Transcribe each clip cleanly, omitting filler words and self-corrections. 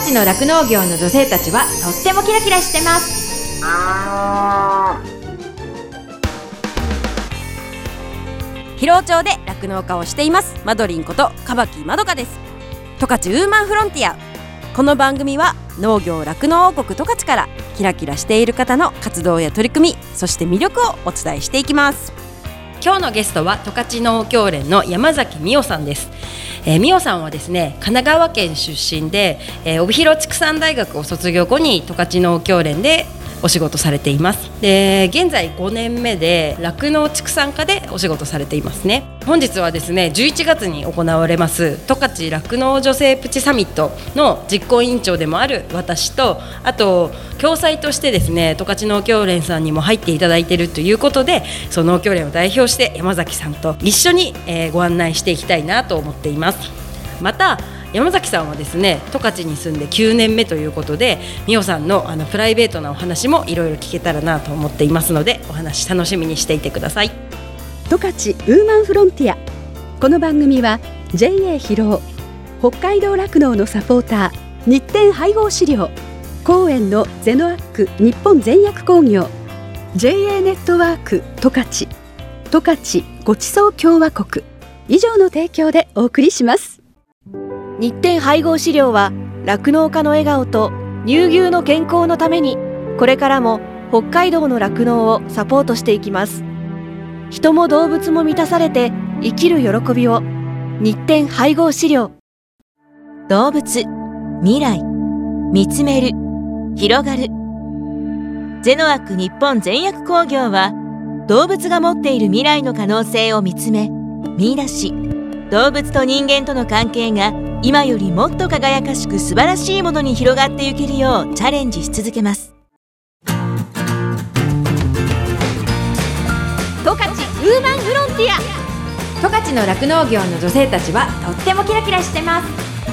勝の酪農業の女性たちはとってもキラキラしてます。 広尾町で酪農家をしていますマドリンことカバキまどかです。十勝ウーマンフロンティア。この番組は農業酪農王国十勝からキラキラしている方の活動や取り組み、そして魅力をお伝えしていきます。今日のゲストは十勝農協連の山崎美代さんです。美代さんはですね、神奈川県出身で、帯広畜産大学を卒業後に十勝農協連でお仕事されています。で、現在5年目で酪農畜産課でお仕事されていますね。本日はですね、11月に行われます十勝酪農女性プチサミットの実行委員長でもある私と、あと共催としてですね、十勝農協連さんにも入っていただいているということで、その農協連を代表して山崎さんと一緒に、ご案内していきたいなと思っています。また山崎さんはですね、十勝に住んで9年目ということで、美代さんのプライベートなお話もいろいろ聞けたらなと思っていますので、お話楽しみにしていてください。 十勝ウーマンフロンティア。この番組は JA 広尾、北海道酪農のサポーター、日展配合飼料、公園のゼノアック日本全薬工業、 JA ネットワーク十勝、十勝ごちそう共和国以上の提供でお送りします。 日展配合飼料は酪農家の笑顔と乳牛の健康のために、これからも北海道の酪農をサポートしていきます。人も動物も満たされて生きる喜びを。日展配合飼料。 動物、未来、見つめる、広がる。ゼノアック日本全薬工業は、動物が持っている未来の可能性を見つめ、見出し、動物と人間との関係が今よりもっと輝かしく素晴らしいものに広がっていけるようチャレンジし続けます。 十勝ウーマンフロンティア。 十勝の酪農業の女性たちはとってもキラキラしてます。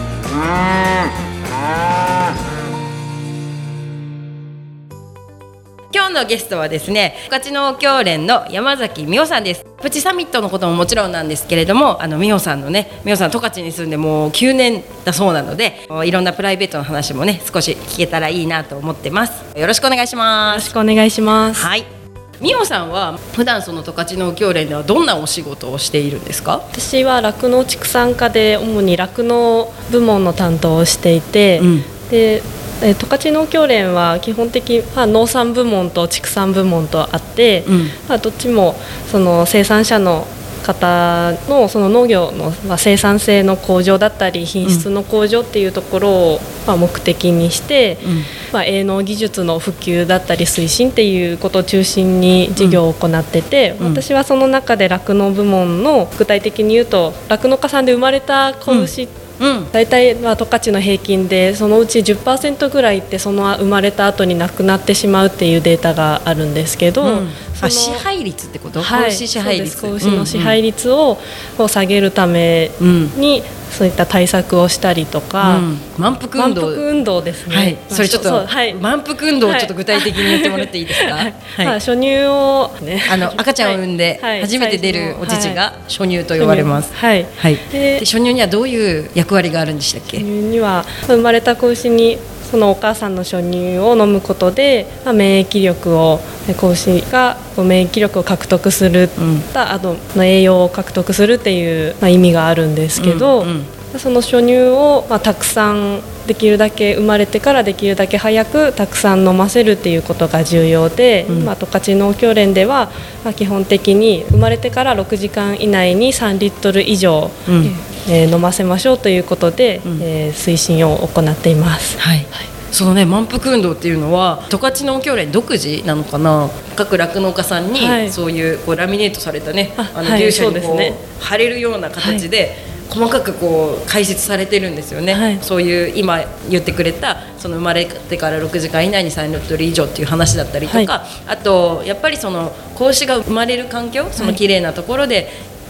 今日のゲストはですね、十勝農協連の山崎美代さんです。プチサミットのことももちろんなんですけれども、美代さん十勝に住んでもう9年だそうなので、いろんなプライベートの話もね、少し聞けたらいいなと思ってます。よろしくお願いします。 よろしくお願いします。 はい。美代さんは普段その十勝農協連ではどんなお仕事をしているんですか？ 私は酪農畜産課で主に酪農部門の担当をしていて、で十勝農協連は基本的に、農産部門と畜産部門とあって、どっちもその生産者の方のその農業の、生産性の向上だったり品質の向上っていうところを、目的にして、営農技術の普及だったり推進っていうことを中心に事業を行ってて、私はその中で酪農部門の具体的に言うと、酪農家さんで生まれた子牛大体十勝の平均でそのうち 10% ぐらいってその生まれた後に亡くなってしまうっていうデータがあるんですけど、 支配率ってこと？ はい、 子牛支配率。 子牛の支配率を下げるために、そういった対策をしたりとか、 満腹運動ですね。 はい、それちょっと満腹運動をちょっと具体的に言ってもらっていいですか？ 初乳をね、 赤ちゃんを産んで初めて出るお乳が初乳と呼ばれます。で、初乳にはどういう役割があるんでしたっけ？ 初乳には生まれた子牛にそのお母さんの初乳を飲むことで、免疫力を子牛が免疫力を獲得する、あと栄養を獲得するっていう、意味があるんですけど、その初乳を、たくさんできるだけ生まれてからできるだけ早くたくさん飲ませるっていうことが重要で、十勝農協連では、基本的に生まれてから6時間以内に3リットル以上、飲ませましょうということで、推進を行っています。 そのね、満腹運動っていうのは十勝農協連独自なのかな？各酪農家さんにそういう、ラミネートされたね、牛舎に貼れるような形で、細かく解説されてるんですよね。そういう今言ってくれたその生まれてから6時間以内に3リットル以上っていう話だったりとか、あとやっぱりその子牛が生まれる環境、その綺麗なところで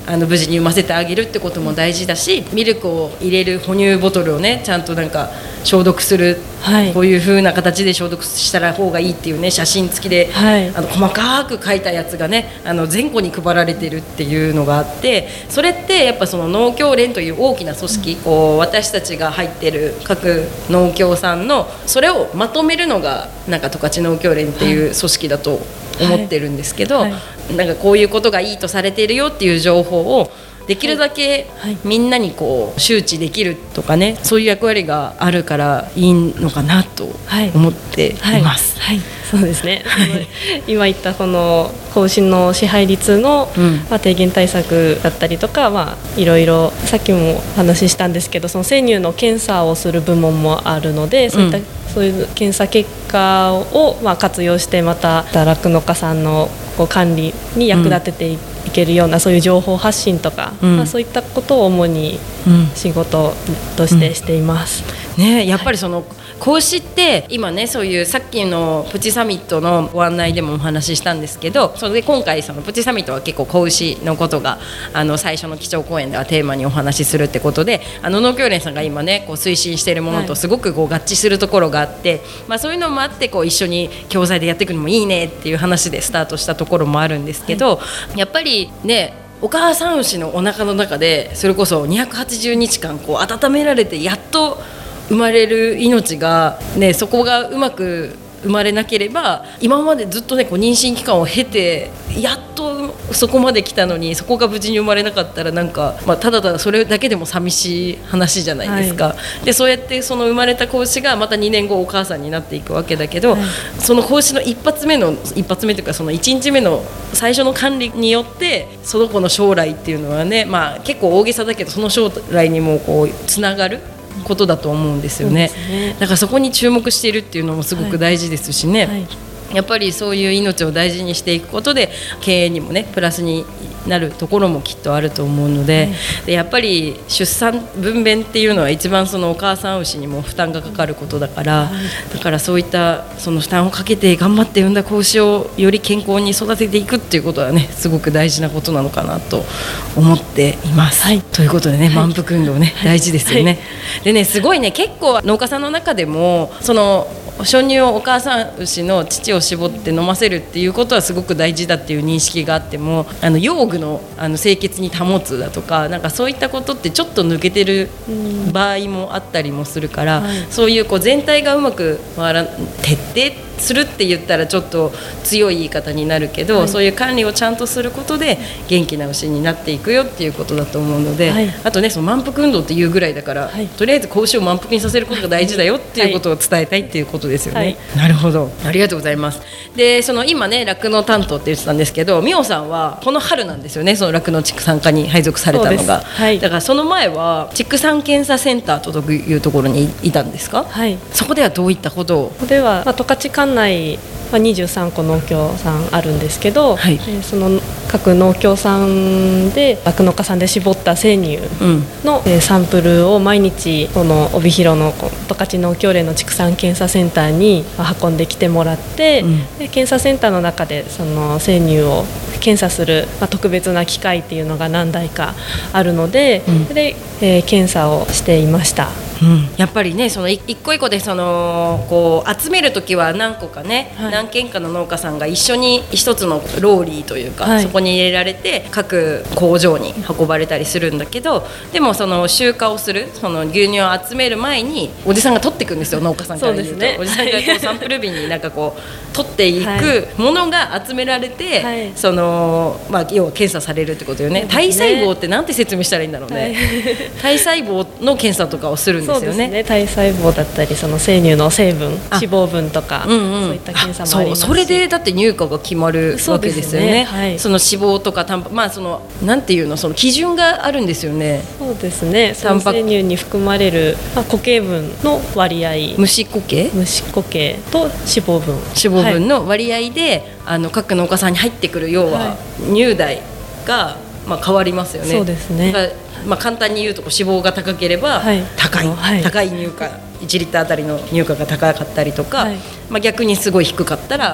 無事に産ませてあげるってことも大事だし、ミルクを入れる哺乳ボトルをねちゃんとなんか消毒する、こういう風な形で消毒したら方がいいっていうね写真付きで、細かく書いたやつがね全戸に配られてるっていうのがあって、それってやっぱその農協連という大きな組織、こう私たちが入ってる各農協さんのそれをまとめるのがなんか十勝農協連っていう組織だと思ってるんですけど、なんかこういうことがいいとされているよっていう情報をできるだけみんなにこう周知できるとかね、そういう役割があるからいいのかなと思っています。 そうですね、今言ったこの子牛の支配率の、低減対策だったりとか、いろいろさっきもお話ししたんですけど、その生乳の検査をする部門もあるので、そういう検査結果を、活用してまた酪農家さんのこう管理に役立てていけるような、そういう情報発信とか、そういったことを主に仕事としています。 やっぱりその子牛って今ね、そういうさっきのプチサミットのご案内でもお話ししたんですけど、それで今回そのプチサミットは結構子牛のことが最初の基調講演ではテーマにお話しするってことで、農協連さんが今ねこう推進しているものとすごくこう合致するところがあって、そういうのもあってこう一緒に共済でやっていくのもいいねっていう話でスタートしたところもあるんですけど、やっぱりねお母さん牛のお腹の中でそれこそ280日間こう温められてやっと生まれる命が、そこがうまく生まれなければ、今までずっとこう妊娠期間を経てやっとそこまで来たのに、そこが無事に生まれなかったらなんか、ただただそれだけでも寂しい話じゃないですか。でそうやってその生まれた子牛がまた2年後お母さんになっていくわけだけど、その子牛の一発目というかその1日目の最初の管理によってその子の将来っていうのはね、結構大げさだけどその将来にもこうつながることだと思うんですよね。だからそこに注目しているっていうのもすごく大事ですしね、やっぱりそういう命を大事にしていくことで経営にもねプラスになるところもきっとあると思うので、でやっぱり出産分娩っていうのは一番そのお母さん牛にも負担がかかることだから、だからそういったその負担をかけて頑張って産んだ子牛をより健康に育てていくっていうことはねすごく大事なことなのかなと思っています、ということでね、満腹運動ね、大事ですよね、でねすごいね結構農家さんの中でもその初乳をお母さん牛の乳を絞って飲ませるっていうことはすごく大事だっていう認識があっても、用具の清潔に保つだとか、なんかそういったことってちょっと抜けてる場合もあったりもするから、そういうこう全体がうまく回ら徹底するって言ったらちょっと強い言い方になるけど、そういう管理をちゃんとすることで元気な牛になっていくよっていうことだと思うので、あとねその満腹運動っていうぐらいだから、とりあえず子牛を満腹にさせることが大事だよっていうことを伝えたいっていうことですよね、なるほど、ありがとうございます。でその今ね酪農担当って言ってたんですけど、美桜さんはこの春なんですよね、その酪農畜産課に配属されたのが、だからその前は畜産検査センターというところにいたんですか？そこではどういったことを？ ここでは、十勝管内23個農協さんあるんですけど、その各農協さんで酪農家さんで絞った生乳の、サンプルを毎日この帯広の十勝農協連の畜産検査センターに運んできてもらって、で検査センターの中でその生乳を検査する、特別な機械っていうのが何台かあるので、検査をしていました。 やっぱりねその一個一個でそのこう集めるときは何個かね、何軒かの農家さんが一緒に一つのローリーというか、そこに入れられて各工場に運ばれたりするんだけど、でもその集荷をするその牛乳を集める前におじさんが取っていくんですよ、農家さんから言うと。おじさんがこうサンプル瓶になんかこう取っていくものが集められて、その要は検査されるってことよね。体細胞ってなんて説明したらいいんだろうね、体細胞の検査とかをするんですよね。 そうですね、体細胞だったりその生乳の成分、脂肪分とか、そういった検査もありますし、 それでだって乳価が決まるわけですよね。その脂肪とかそのなんていうの、その基準があるんですよね。 そうですね、その生乳に含まれる、固形分の割合、 虫固形と脂肪分の割合で、各農家さんに入ってくる要は乳代が変わりますよね。 そうですね。 簡単に言うと脂肪が高ければ高い乳価、1リッターあたりの乳価が高かったりとか、逆にすごい低かったら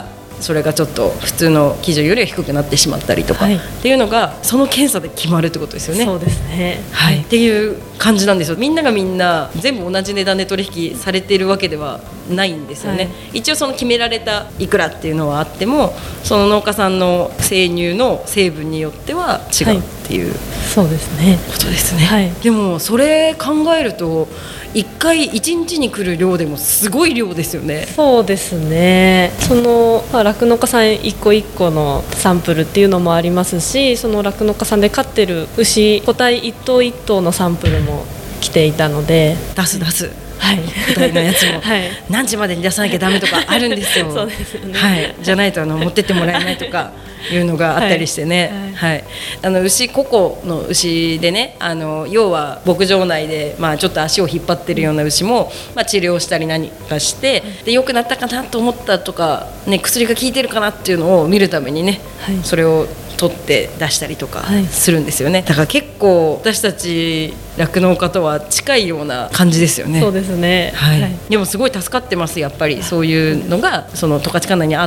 それがちょっと普通の基準よりは低くなってしまったりとか、っていうのがその検査で決まるってことですよね。 そうですね、 っていう感じなんですよ。みんながみんな全部同じ値段で取引されているわけではないんですよね、一応その決められたいくらっていうのはあっても、その農家さんの生乳の成分によっては違うっていう、 そうですね、 ことですね、でもそれ考えると1日に来る量でもすごい量ですよね。 そうですね、その酪農家さん一個一個のサンプルっていうのもありますし、その酪農家さんで飼ってる牛個体一頭一頭のサンプルも来ていたので、 出す個体のやつも、何時までに出さなきゃダメとかあるんですよ。 そうですよね、 じゃないと持ってってもらえないとかいうのがあったりしてね、牛個々の牛でね、要は牧場内で、ちょっと足を引っ張ってるような牛も、治療したり何かしてで良くなったかなと思ったとか、薬が効いてるかなっていうのを見るためにね、それを取って出したりとかするんですよね、だから結構私たち酪農家とは近いような感じですよね。 そうですね、 でもすごい助かってます。やっぱりそういうのがその十勝管内にあって、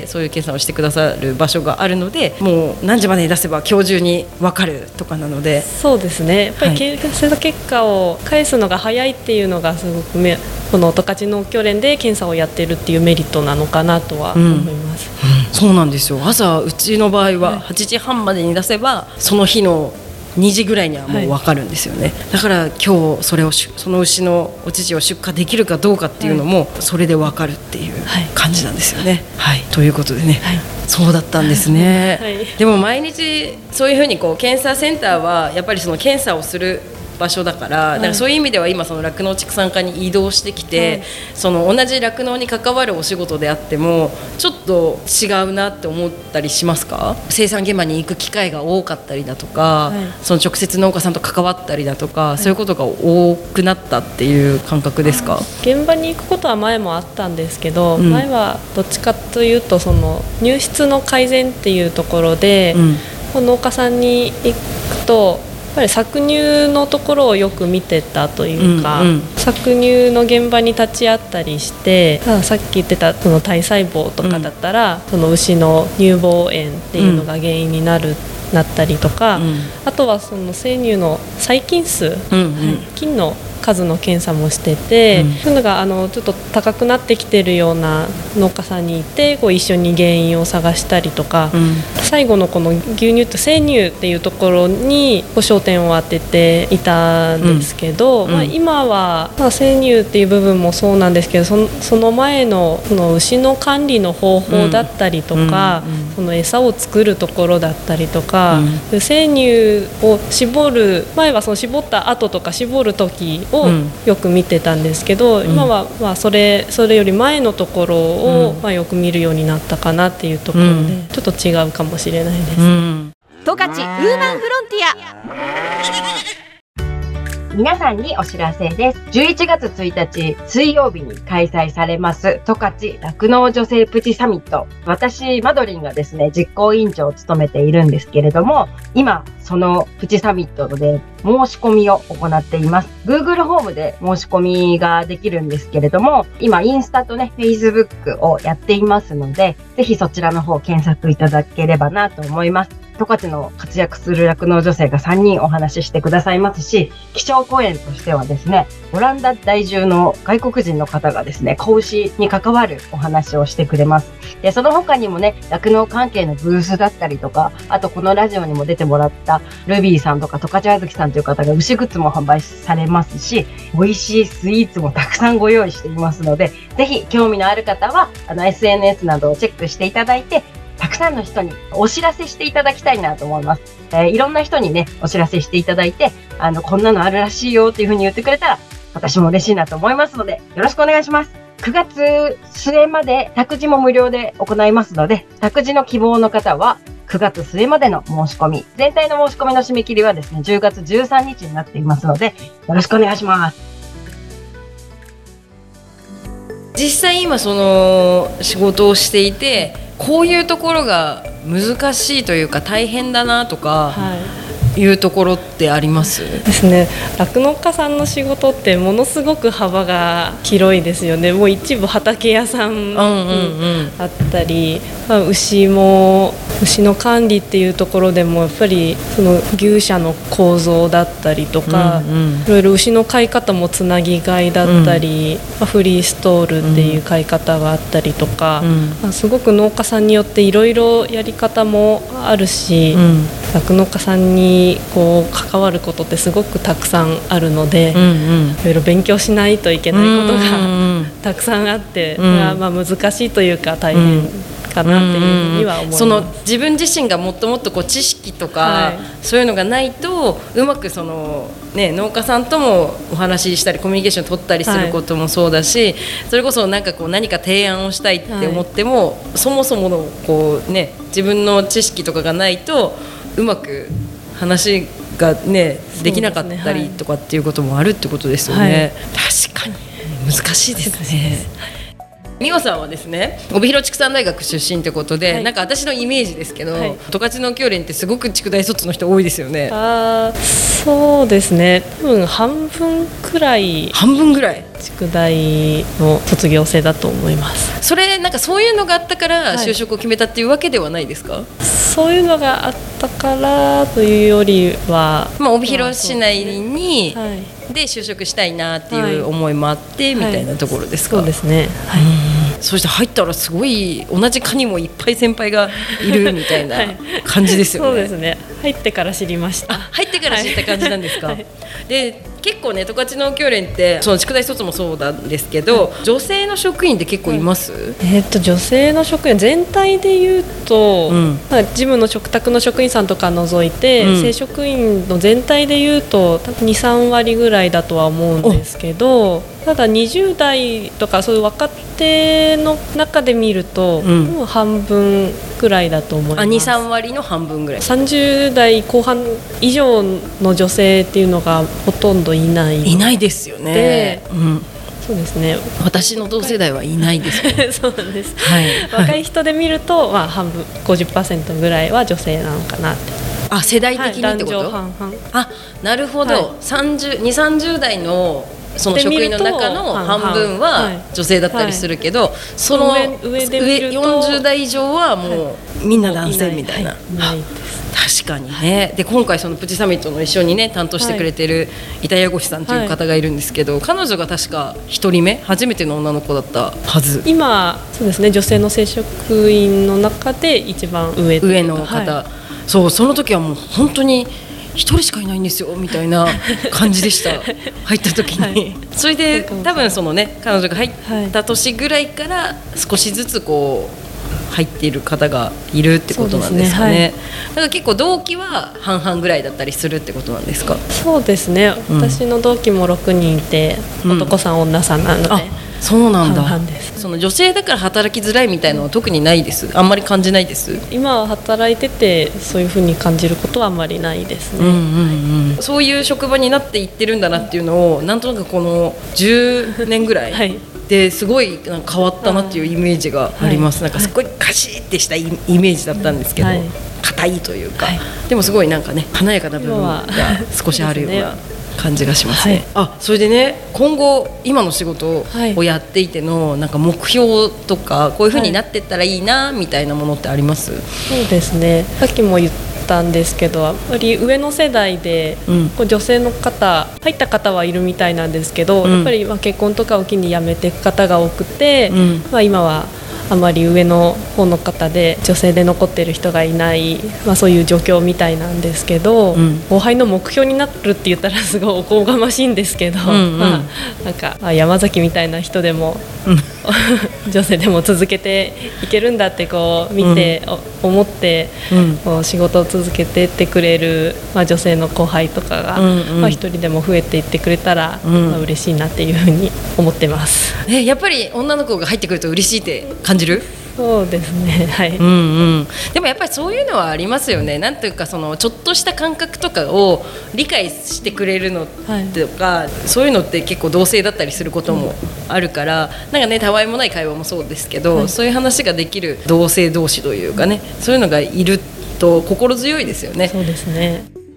そういう検査をしてくださる場所があるので、もう何時までに出せば今日中に分かるとかなので、 そうですね、やっぱり検査結果を返すのが早いっていうのがすごくこの十勝農協連で検査をやってるっていうメリットなのかなとは思います、 そうなんですよ。朝うちの場合は8時半までに出せば、その日の2時ぐらいにはもう分かるんですよね、だから今日その牛のお乳を出荷できるかどうかっていうのもそれで分かるっていう感じなんですよね、ということでね、そうだったんですね、でも毎日そういうふうに検査センターはやっぱりその検査をする場所だから、だからそういう意味では今その酪農畜産課に移動してきて、その同じ酪農に関わるお仕事であってもちょっと違うなって思ったりしますか？生産現場に行く機会が多かったりだとか、その直接農家さんと関わったりだとか、そういうことが多くなったっていう感覚ですか？ 現場に行くことは前もあったんですけど、前はどっちかというとその乳質の改善っていうところで、農家さんに行くとやっぱり搾乳のところをよく見てたというか、搾乳の現場に立ち会ったりして、さっき言ってたその体細胞とかだったら、その牛の乳房炎っていうのが原因になったりとか、あとはその生乳の細菌数、菌の数の検査もしてて、そういうのがちょっと高くなってきてるような農家さんにいて、一緒に原因を探したりとか、最後のこの牛乳と生乳っていうところに焦点を当てていたんですけど、今は、生乳っていう部分もそうなんですけど、その前のその牛の管理の方法だったりとか、その餌を作るところだったりとか、生乳を絞る前はその絞った後とか絞る時をよく見てたんですけど、今はそれより前のところをよく見るようになったかなっていうところで、ちょっと違うかもしれないです。 十勝ウーマンフロンティア。 皆さんにお知らせです。11月1日水曜日に開催されます十勝酪農女性プチサミット。私、マドリンがですね、実行委員長を務めているんですけれども、今、そのプチサミットで申し込みを行っています。Google ホームで申し込みができるんですけれども、今、インスタとね、Facebook をやっていますので、ぜひそちらの方を検索いただければなと思います。十勝の活躍する酪農女性が3人お話ししてくださいますし、基調講演としてはですね、オランダ在住の外国人の方がですね、子牛に関わるお話をしてくれます。で、その他にもね、酪農関係のブースだったりとか、あとこのラジオにも出てもらったルビーさんとか十勝あずきさんという方が牛グッズも販売されますし、美味しいスイーツもたくさんご用意していますので、ぜひ興味のある方はSNS などをチェックしていただいて、たくさんの人にお知らせしていただきたいなと思います。いろんな人にね、お知らせしていただいて、こんなのあるらしいよっていうふうに言ってくれたら、私も嬉しいなと思いますので、よろしくお願いします。9月末まで託児も無料で行いますので、託児の希望の方は9月末までの申し込み、全体の申し込みの締め切りはですね、10月13日になっていますので、よろしくお願いします。 実際今その仕事をしていて、こういうところが難しいというか大変だなとか、 いうところってありますですね。酪農家さんの仕事ってものすごく幅が広いですよね。もう一部畑屋さんあったり、牛の管理っていうところでもやっぱりその牛舎の構造だったりとか、いろいろ牛の飼い方もつなぎ飼いだったり、フリーストールっていう飼い方があったりとか、すごく農家さんによっていろいろやり方もあるし、酪農家さんにこう関わることってすごくたくさんあるので、いろいろ勉強しないといけないことがたくさんあって、難しいというか大変かなっていうふうには思います。 その自分自身がもっともっとこう知識とか、そういうのがないとうまくその、農家さんともお話ししたりコミュニケーション取ったりすることもそうだし、それこそなんかこう何か提案をしたいって思っても、そもそものこう、自分の知識とかがないとうまく話ができなかったりとかっていうこともあるってことですよね。確かに難しいですね。美穂さんはですね、帯広畜産大学出身ってことで、なんか私のイメージですけど、十勝農協連ってすごく畜大卒の人多いですよね。 そうですね。多分半分くらい畜大の卒業生だと思います。 それなんかそういうのがあったから就職を決めたっていうわけではないですか？ そういうのがあったからというよりは、 帯広市内に、で就職したいなっていう思いもあってみたいなところですか？ そうですね。 そして入ったらすごい同じ科にもいっぱい先輩がいるみたいな感じですよね。 そうですね。入ってから知りました。 入ってから知った感じなんですか？で結構ね、十勝農協連ってその畜大卒もそうなんですけど、女性の職員って結構います？ 女性の職員全体でいうと、事務の嘱託の職員さんとか除いて、正職員の全体でいうと多分 2,3 割ぐらいだとは思うんですけど、ただ20代とかそういう若手の中で見ると、もう半分くらいだと思います。 2、3割の半分ぐらい。 30代後半以上の女性っていうのがほとんどいないですよね。 そうですね。 私の同世代はいないですよね。 そうなんです。若い人で見ると、半分 50% ぐらいは女性なのかなって。 世代的にってこと？ 男女半々。 なるほど。20、30代のその職員の中の半分は女性だったりするけど、その上40代以上はもうみんな男性みたいな。確かにね。で今回そのプチサミットの一緒にね担当してくれてる板谷越さんという方がいるんですけど、彼女が確か1人目初めての女の子だったはず。 今そうですね、女性の正職員の中で一番上の方、その時はもう本当に1人しかいないんですよみたいな感じでした入った時に、それで多分そのね彼女が入った年ぐらいから少しずつこう入っている方がいるってことなんですかね。だから結構同期は半々ぐらいだったりするってことなんですか？ そうですね、私の同期も6人いて、男さん女さんなので、 そうなんだ。 半々です。 その女性だから働きづらいみたいなのは特にないです。あんまり感じないです。 今は働いててそういう風に感じることはあんまりないですね。 そういう職場になっていってるんだなっていうのをなんとなくこの10年ぐらいですごいなんか変わったなっていうイメージがあります。なんかすごいカシッってしたイメージだったんですけど、硬いというか、でもすごいなんかね華やかな部分が少しあるような感じがしますね。それでね、今後今の仕事をやっていてのなんか目標とかこういう風になっていったらいいなみたいなものってあります？ そうですね、さっきも言ったんですけど、やっぱり上の世代で、女性の方入った方はいるみたいなんですけど、やっぱり結婚とかを機に辞めていく方が多くて、今はあまり上の方の方で女性で残っている人がいない、そういう状況みたいなんですけど、後輩の目標になるって言ったらすごいおこがましいんですけど、なんか山崎みたいな人でも、女性でも続けていけるんだってこう見て、思って、こう仕事を続けていってくれる、女性の後輩とかが、一人でも増えていってくれたら、嬉しいなっていうふうに思ってます。 やっぱり女の子が入ってくると嬉しいって感じる？ そうですね、はい。 でもやっぱりそういうのはありますよね。なんていうかそのちょっとした感覚とかを理解してくれるのとか、そういうのって結構同性だったりすることもあるから、なんかねたわいもない会話もそうですけど、そういう話ができる同性同士というかね、そういうのがいると心強いですよね。 そうですね。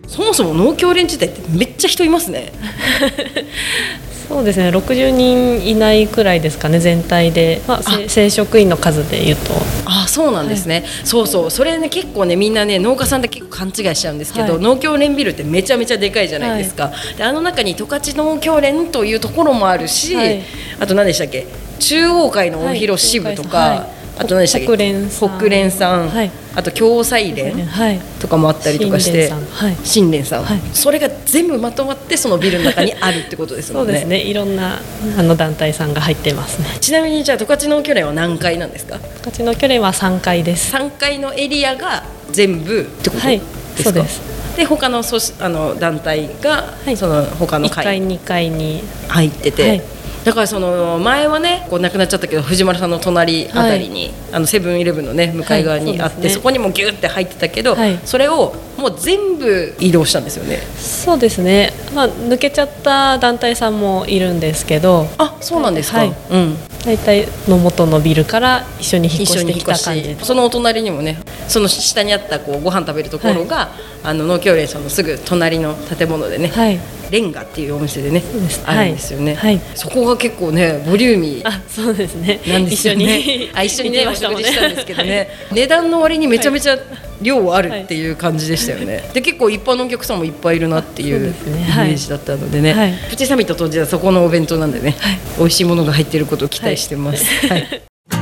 そもそも農協連自体ってめっちゃ人いますね。 そうですね、60人いないくらいですかね、全体で、正職員の数でいうと。 そうなんですね、そうそれね、結構ね、みんなね、農家さんで結構勘違いしちゃうんですけど、農協連ビルってめちゃめちゃでかいじゃないですか、で中に十勝農協連というところもあるし、あと何でしたっけ、中央会の大広支部とか、あと何でしたっけ、北連さん、あと共済連とかもあったりとかして、新連さん、それが全部まとまってそのビルの中にあるってことですもんね。 そうですね、いろんな団体さんが入ってますね。 ちなみにじゃあ十勝農協連は何階なんですか？ 十勝農協連は3階です。 3階のエリアが全部ってことですか？ そうです。 で他の団体がその他の階、 1階2階に入ってて、だからその前はね、こう亡くなっちゃったけど藤丸さんの隣あたりに、セブンイレブンのね向かい側にあって、そこにもギュッて入ってたけど、それをもう全部移動したんですよね。 そうですね、抜けちゃった団体さんもいるんですけど。 そうなんですか。 大体の元のビルから一緒に引っ越してきた感じで、 そのお隣にもね、その下にあったこうご飯食べるところが、農協連さんのすぐ隣の建物でね、レンガっていうお店でね、あるんですよね。そこが結構ねボリューミーそうですね、 なんですよね。一緒にねお食事したんですけどね、値段の割にめちゃめちゃ量あるっていう感じでしたよね。で結構一般のお客さんもいっぱいいるなっていうイメージだったのでね、プチサミット当日はそこのお弁当なんでね、美味しいものが入っていることを期待してます。 十勝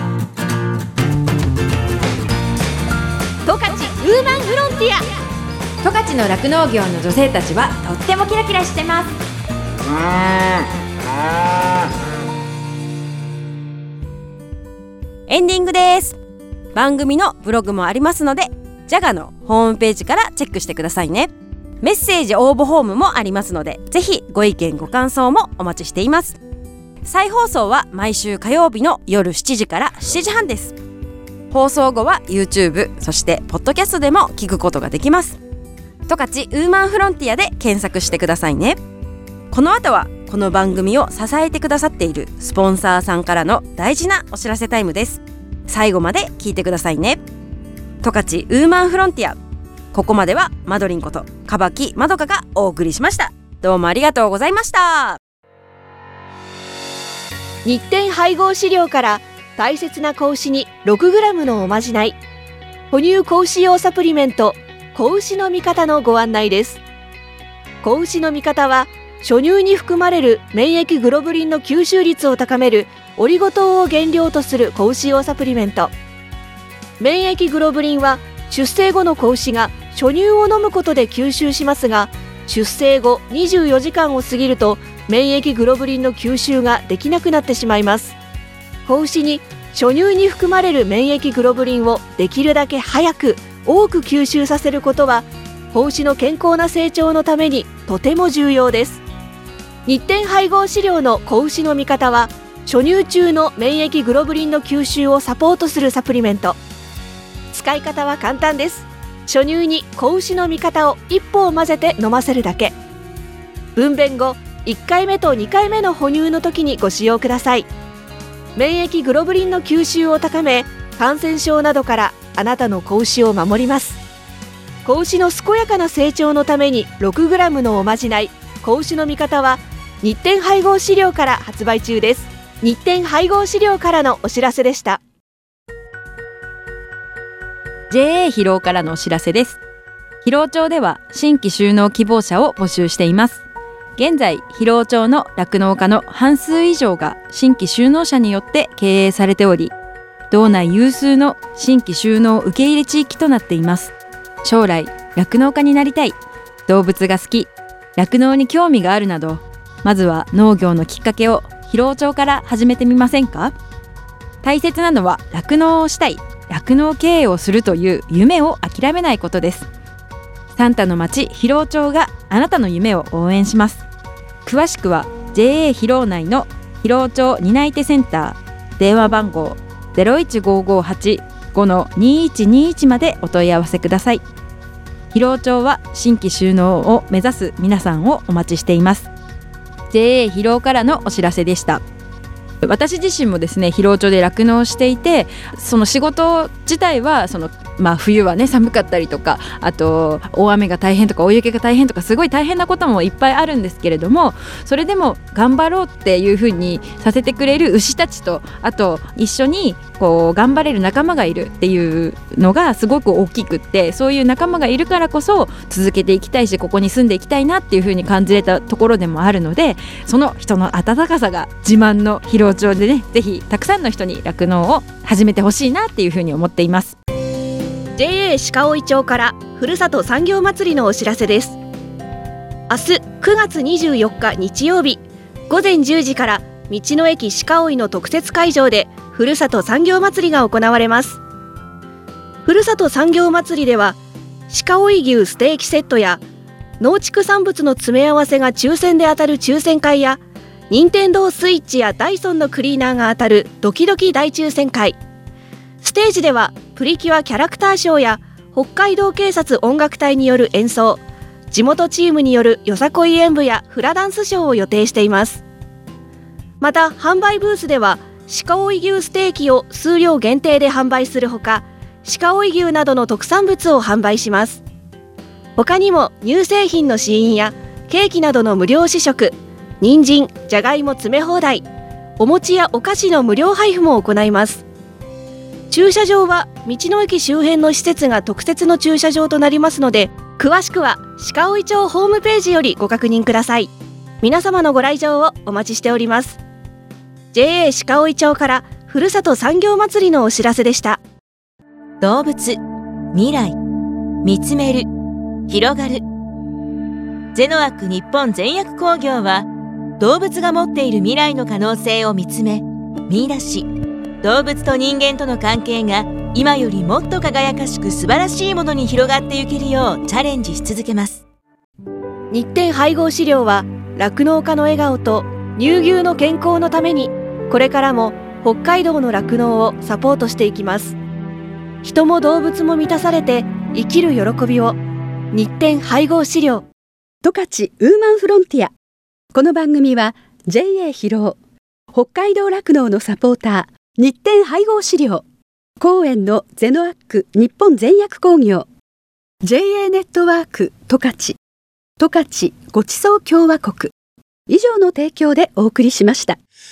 ウーマンフロンティア。 十勝の酪農業の女性たちはとってもキラキラしてます。 エンディングです。番組のブログもありますので、ジャガのホームページからチェックしてくださいね。メッセージ応募フォームもありますので、ぜひご意見ご感想もお待ちしています。再放送は毎週火曜日の夜7時から7時半です。放送後は YouTube、そしてポッドキャストでも聞くことができます。十勝ウーマンフロンティアで検索してくださいね。この後はこの番組を支えてくださっているスポンサーさんからの大事なお知らせタイムです。最後まで聞いてくださいね。十勝ウーマンフロンティア、ここまではマドリンことかばきまどかがお送りしました。どうもありがとうございました。 日展配合飼料から大切な子牛に 6g のおまじない、哺乳子牛用サプリメント子牛の味方のご案内です。子牛の味方は初乳に含まれる免疫グロブリンの吸収率を高めるオリゴ糖を原料とする子牛用サプリメント。免疫グロブリンは出生後の子牛が初乳を飲むことで吸収しますが、出生後24時間を過ぎると免疫グロブリンの吸収ができなくなってしまいます。子牛に初乳に含まれる免疫グロブリンをできるだけ早く多く吸収させることは子牛の健康な成長のためにとても重要です。日展配合飼料の子牛の味方は初乳中の免疫グロブリンの吸収をサポートするサプリメント。使い方は簡単です。初乳に子牛の味方を一歩を混ぜて飲ませるだけ。分娩後1回目と2回目の哺乳の時にご使用ください。免疫グロブリンの吸収を高め、感染症などからあなたの子牛を守ります。子牛の健やかな成長のために 6g のおまじない子牛の味方は日展配合飼料から発売中です。日展配合飼料からのお知らせでした。 JA 広尾からのお知らせです。広尾町では新規就農希望者を募集しています。現在広尾町の酪農家の半数以上が新規就農者によって経営されており、道内有数の新規就農受け入れ地域となっています。将来酪農家になりたい、動物が好き、酪農に興味があるなど、まずは農業のきっかけを広尾町から始めてみませんか？大切なのは酪農をしたい、酪農経営をするという夢を諦めないことです。サンタの町広尾町があなたの夢を応援します。詳しくは JA 広尾内の広尾町担い手センター、電話番号 015585-2121 までお問い合わせください。広尾町は新規就農を目指す皆さんをお待ちしています。 JA 広尾からのお知らせでした。私自身もですね、広尾町で酪農していて、その仕事自体は冬はね寒かったりとか、あと大雨が大変とか大雪が大変とかすごい大変なこともいっぱいあるんですけれども、それでも頑張ろうっていう風にさせてくれる牛たちと、あと一緒にこう頑張れる仲間がいるっていうのがすごく大きくって、そういう仲間がいるからこそ続けていきたいし、ここに住んでいきたいなっていう風に感じれたところでもあるので、その人の温かさが自慢の広尾町でね、ぜひたくさんの人に酪農を始めてほしいなっていう風に思っています。 JA 鹿追町からふるさと産業まつりのお知らせです。明日9月24日日曜日午前10時から道の駅鹿追の特設会場でふるさと産業まつりが行われます。ふるさと産業まつりでは鹿追牛ステーキセットや農畜産物の詰め合わせが抽選で当たる抽選会や、任天堂スイッチやダイソンのクリーナーが当たるドキドキ大抽選会、ステージではプリキュアキャラクターショーや北海道警察音楽隊による演奏、地元チームによるよさこい演舞やフラダンスショーを予定しています。また販売ブースでは鹿追牛ステーキを数量限定で販売するほか、鹿追牛などの特産物を販売します。他にも乳製品の試飲やケーキなどの無料試食、人参、じゃがいも詰め放題、お餅やお菓子の無料配布も行います。駐車場は道の駅周辺の施設が特設の駐車場となりますので、詳しくは鹿追町ホームページよりご確認ください。皆様のご来場をお待ちしております。 JA 鹿追町からふるさと産業まつりのお知らせでした。 動物、未来、見つめる、広がる。ゼノアック日本全薬工業は、動物が持っている未来の可能性を見つめ、見出し、動物と人間との関係が今よりもっと輝かしく素晴らしいものに広がっていけるようチャレンジし続けます。 日展配合飼料は酪農家の笑顔と乳牛の健康のために、これからも北海道の酪農をサポートしていきます。人も動物も満たされて生きる喜びを。日展配合飼料。 十勝ウーマンフロンティア。この番組は JA 広尾、北海道酪農のサポーター、日展配合飼料、公園のゼノアック日本全薬工業、 JA ネットワーク十勝、十勝ごちそう共和国以上の提供でお送りしました。